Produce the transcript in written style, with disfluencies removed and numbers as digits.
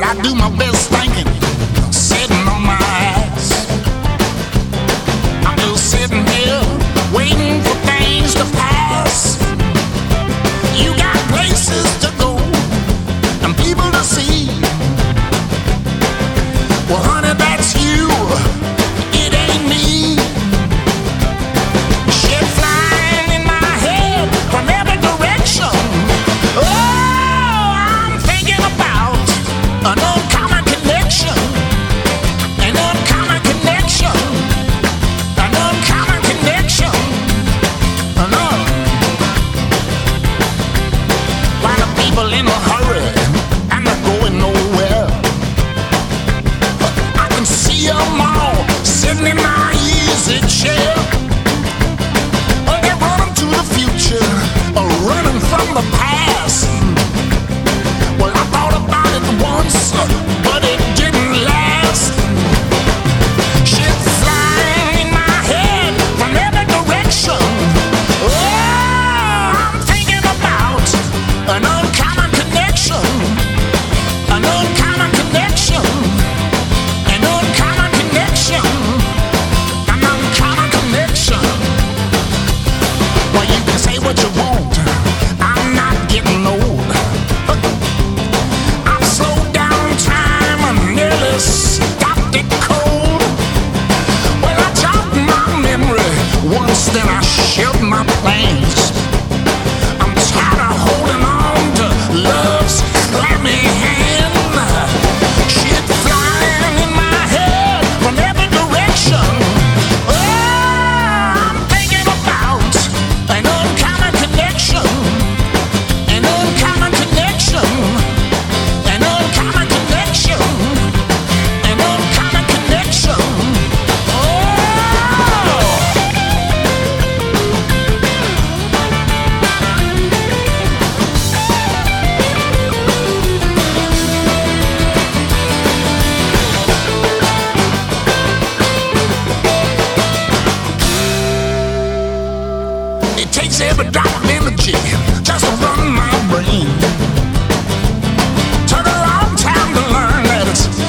I do my best thinking, sitting on my ass. I'm just sitting here waiting for things to pass. You got places to go and people to see. Well, honey, that's you. It ain't me. Shit flying in my head from every direction. Oh, I'm thinking about an uncommon connection. An uncommon connection. An uncommon connection. Lot of people in a hurry and they're going nowhere. I can see them all sitting in my easy chair. Oh, they're running to the future or running from the past. Well, I thought about it once, but it didn't last. Shit flying in my head from every direction. Oh, I'm thinking about an uncommon connection. An uncommon connection. An uncommon connection. An uncommon connection. Well, you can say what you want. I'm not getting old. I've slowed down time and nearly stopped it cold. Well, I jogged my memory once, then I shelved my plans. I'm tired of holding on to love's clammy hand. Shit flying in my head from every direction. Oh, I'm thinking about an uncommon connection. An uncommon connection. An uncommon connection. An uncommon connection. Oh! It takes every drop of energy just to run my brain. Took a long time to learn that it's